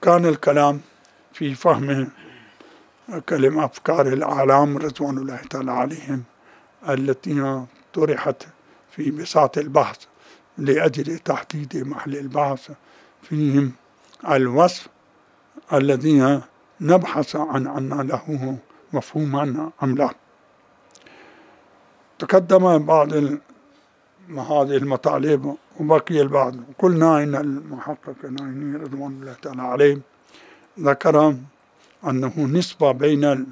كان الكلام في فهم كلمة أفكار الأعلام رضوان الله تعالى عليهم التي طرحت في بساط البحث لأجل تحديد محل البحث فيهم الوصف الذي نبحث عن أن له مفهوما أم لا. تقدم بعض هذه المطالب وبقي البعض. قلنا إن المحقق العيني رضوان الله تعالى عليه ذكر أنه نسبة بين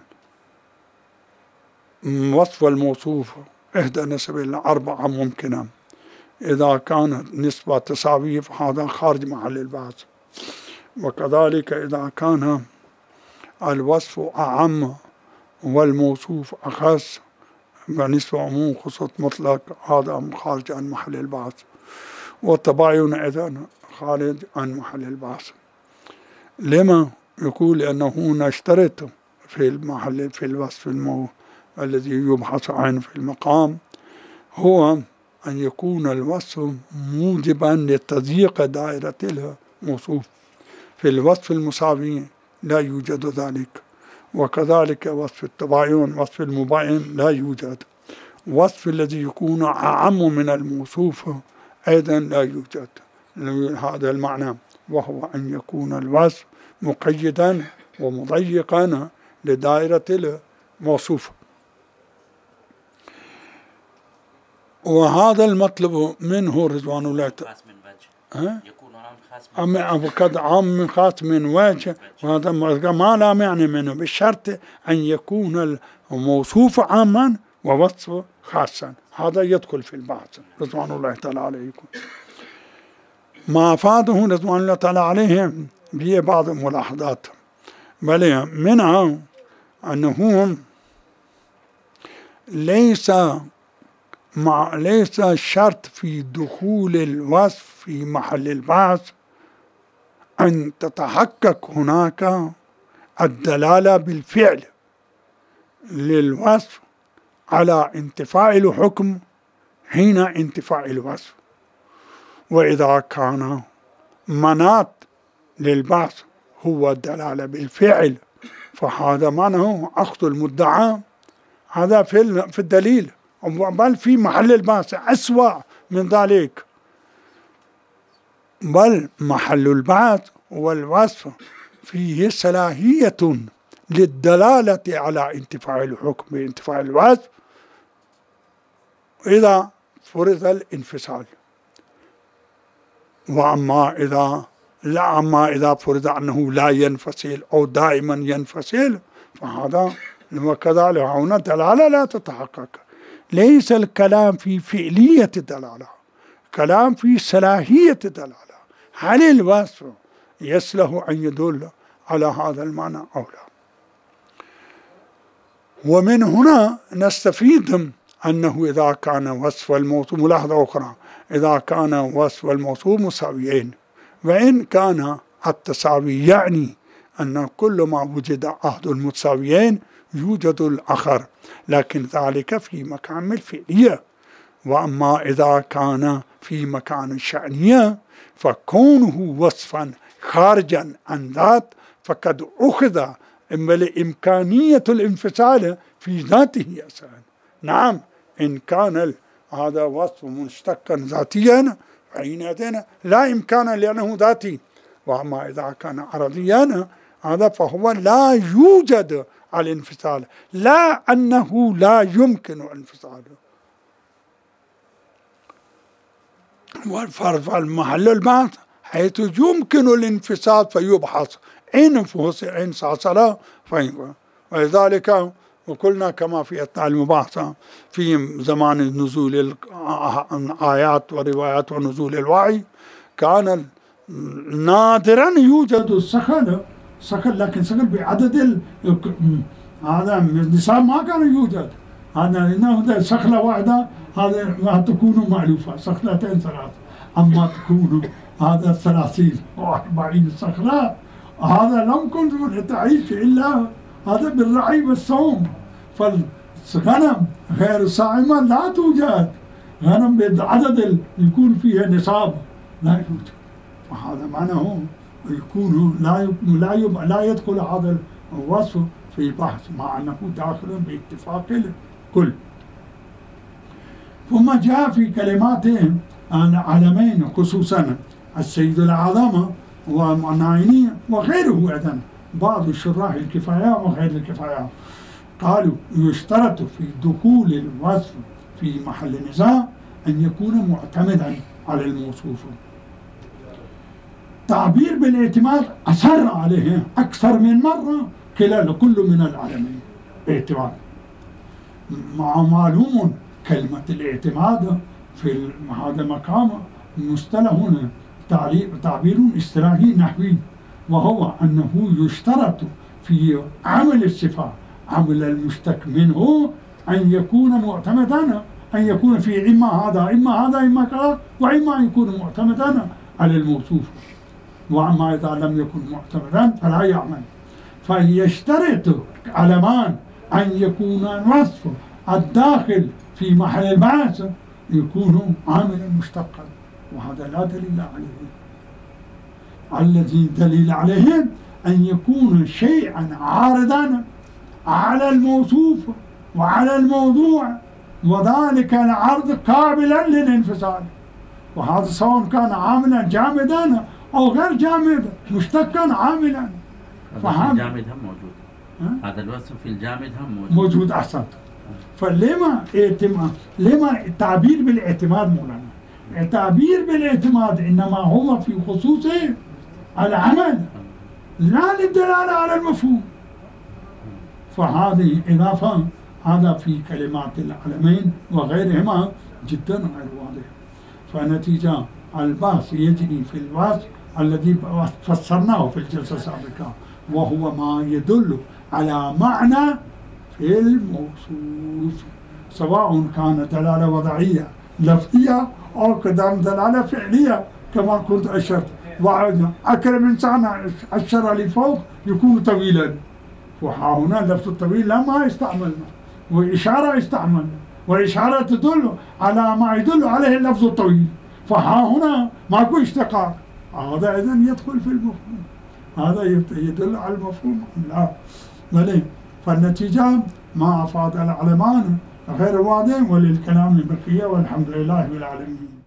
الوصف والموصوف إحدى نسب الأربعة ممكنة. إذا كانت نسبة تساوية فهذا خارج محل البحث، وكذلك إذا كان الوصف أعم والموصوف أخص فنسبة عموم خصوص مطلق هذا خارج عن محل البحث، والتباين أيضا خارج عن محل البحث. لما يقول لأنه نشترط في المحل في الوصف الذي يبحث عنه في المقام هو أن يكون الوصف موجبا لتضييق دائرة الموصوف. في الوصف المساوي لا يوجد ذلك، وكذلك وصف التباين وصف المباين لا يوجد. وصف الذي يكون أعم من الموصوف أيضا لا يوجد. هذا المعنى، وهو أن يكون الوصف مقيدا ومضيقا لدائرة الموصوف. وهذا المطلب منه رضوان الله تعالى يكون عام من خاص من وجه، وهذا ما لا معنى منه بالشرط أن يكون الموصوف عاما ووصف خاصا. هذا يدخل في البحث رضوان الله تعالى عليكم. ما أفاده رضوان الله تعالى عليهم به بعض الملاحظات، بل منها أنه ليس شرط في دخول الوصف في محل البحث أن تتحقق هناك الدلالة بالفعل للوصف على انتفاء الحكم حين انتفاء الوصف. وإذا كان مناط للبحث هو الدلالة بالفعل فهذا معناه أخذ المدعى هذا في الدليل، بل في محل البحث أسوأ من ذلك. بل محل البحث والوصف فيه صلاحية للدلالة على انتفاع الحكم بانتفاع الوصف إذا فرض الانفصال. وأما إذا فرض أنه لا ينفصل أو دائما ينفصل فهذا وكذلك هنا دلالة لا تتحقق. ليس الكلام في فعلية الدلالة، كلام في صلاحية الدلالة. هل الوصف يصلح أن يدل على هذا المعنى أو لا؟ ومن هنا نستفيد أنه إذا كان وصف الموصوف، ملاحظة أخرى، إذا كان وصف الموصوف مساويين، وإن كان التساوي يعني أن كل ما وجد أحد المتساويين يوجد الآخر، لكن ذلك في مكان الفعلية. وأما إذا كان في مكان الشأنية فكونه وصفا خارجا عن ذات فقد أخذ إمكانية الانفصال في ذاته أصلا. نعم، إن كان هذا وصف مشتقا ذاتيا فحينئذ لا إمكان لأنه ذاتي. وأما إذا كان عرضيا هذا فهو لا يوجد الانفصال، لا أنه لا يمكن الانفصال. والمحل البحث حيث يمكن الانفصال فيبحث إن حصل ولذلك وقلنا كما في أثناء المباحثة في زمان نزول الآيات والروايات ونزول الوحي كان نادرا يوجد الصخل، لكن صخل بعدد هذا النساء ما كان يوجد. هذا إنه صخلة واحدة هذا تكون مألوفة، صخلتين ثلاث. أما تكون هذا 30 و40 صخلة هذا لم كنت تعيش إلا هذا بالرعي والصوم. فالغنم غير صائمة لا توجد، غنم بعدد يكون فيها نصاب لا يوجد. وهذا معناه يكون لا يدخل هذا الوصف في بحث مع أنه داخل باتفاق الكل. ثم جاء في كلماتهم علمين خصوصا السيد الأعظم والنايني وغيره أيضا بعض شراح الكفاية وغير الكفاية، قالوا يشترط في دخول الوصف في محل نزاع أن يكون معتمدا على الموصوف. تعبير بالاعتماد أصر عليه أكثر من مرة كل من العالمين اعتماد. مع معلوم كلمة الاعتماد في هذا المقام مصطلح تعبير اصطلاحي نحوي، وهو أنه يشترط في عمل الصفة عمل المشتق منه أن يكون معتمدا، أن يكون في إما هذا كذا، وإما أن يكون معتمدا على الموصوف، وأما إذا لم يكن معتمدا فلا يعمل. فيشترط علمان أن يكون الوصف الداخل في محل البعث يكون عاملا مشتقا، وهذا لا دليل عليه. الذي دليل عليه أن يكون شيئا عارضا على الموصوف وعلى الموضوع، وذلك العرض قابلا للانفصال، وهذا سواء كان عاملا جامدا أو غير جامد مشتقا عاملا. الجامد هم موجود، هذا الوصف في الجامد هم موجود أحسنت. فلما لما التعبير بالاعتماد مولانا؟ التعبير بالاعتماد إنما هو في خصوص العمل لا للدلالة على المفهوم. فهذه إضافة هذا في كلمات العلمين وغيرهما جدا غير واضح. فنتيجة البحث يجري في البحث الذي فسرناه في الجلسة السابقة، وهو ما يدل على معنى في الموصوف، سواء كان دلالة وضعية لفظية أو قدام دلالة فعلية كما كنت أشرت. أكرم إنسان أشر لفوق يكون طويلا، وها هنا لفظ الطويل لا ما يستعملنا، وإشارة يستعملنا، والإشارة تدل على ما يدل عليه اللفظ الطويل، فها هنا ماكو اشتقاق. هذا إذن يدخل في المفهوم، هذا يدل على المفهوم لا بل. فالنتيجة ما أفاد العلمان غير واضح، وللكلام بقية، والحمد لله بالعالمين.